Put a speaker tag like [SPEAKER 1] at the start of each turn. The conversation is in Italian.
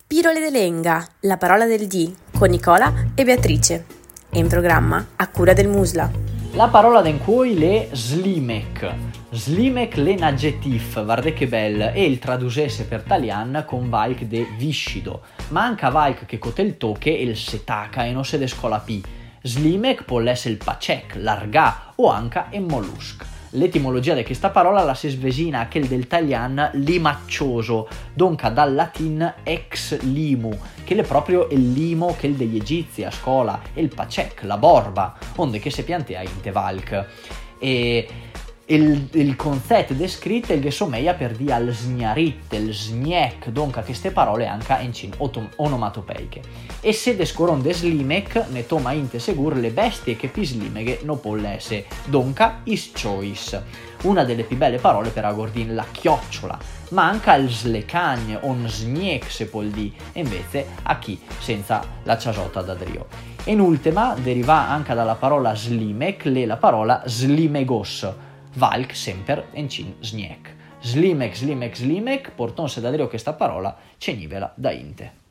[SPEAKER 1] Spirole de Lenga, la parola del dì, con Nicola e Beatrice. È in programma a cura del Musla.
[SPEAKER 2] La parola den cui le slimek. Slimek l'en aggettif, guarda che bel, e il traducesse per talian con valk de viscido, ma anche valk che cotel toche e il setaca e non se descolapi. Slimek può essere il pacec, l'argà o anche il mollusc. L'etimologia di questa parola la si svesina a quel del talian limaccioso, donca dal latin ex limu, che è proprio il limo che è degli egizi a scuola, e il pacec, la borba, onde che si piantea in tevalc. E il concetto descritto è il che somiglia per dire al sgnarit, il sgnek, donca queste parole anche in cin onomatopeiche. E se descoron de slimek, ne toma inte segur le bestie che pi slimeghe no pollese, donca is choice. Una delle più belle parole per agordin la chiocciola, ma anche al slecagn, on sgnek se può dire, e invece a chi senza la ciasota da drio. E in ultima deriva anche dalla parola slimek la parola slimegos, valk semper encin sgnek. Slimek, portonse da drio questa parola, cenivela da inte.